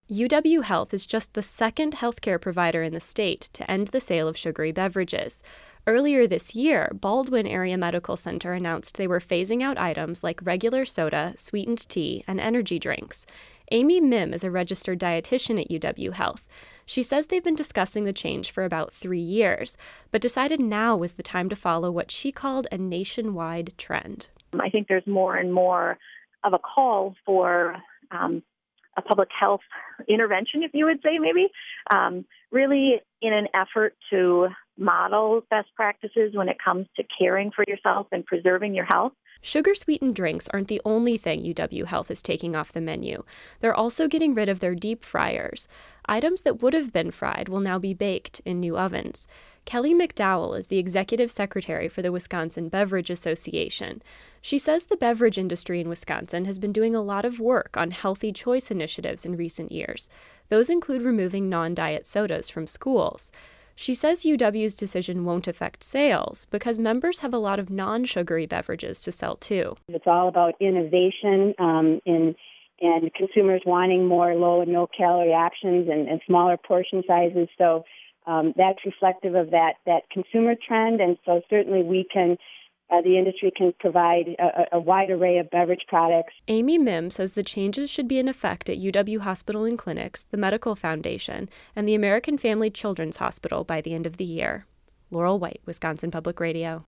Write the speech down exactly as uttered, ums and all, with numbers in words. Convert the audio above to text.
U W Health is just the second healthcare provider in the state to end the sale of sugary beverages. Earlier this year, Baldwin Area Medical Center announced they were phasing out items like regular soda, sweetened tea, and energy drinks. Amy Mim is a registered dietitian at U W Health. She says they've been discussing the change for about three years, but decided now was the time to follow what she called a nationwide trend. I think there's more and more of a call for um, a public health intervention, if you would say, maybe, um, really in an effort to model best practices when it comes to caring for yourself and preserving your health. Sugar-sweetened drinks aren't the only thing U W Health is taking off the menu. They're also getting rid of their deep fryers. Items that would have been fried will now be baked in new ovens. Kelly McDowell is the executive secretary for the Wisconsin Beverage Association. She says the beverage industry in Wisconsin has been doing a lot of work on healthy choice initiatives in recent years. Those include removing non-diet sodas from schools. She says U W's decision won't affect sales because members have a lot of non-sugary beverages to sell too. It's all about innovation um, in, and consumers wanting more low and no-calorie options and, and smaller portion sizes. So um, that's reflective of that, that consumer trend. And so certainly we can, uh, the industry can provide a, a wide array of beverage products. Amy Mim says the changes should be in effect at U W Hospital and Clinics, the Medical Foundation, and the American Family Children's Hospital by the end of the year. Laurel White, Wisconsin Public Radio.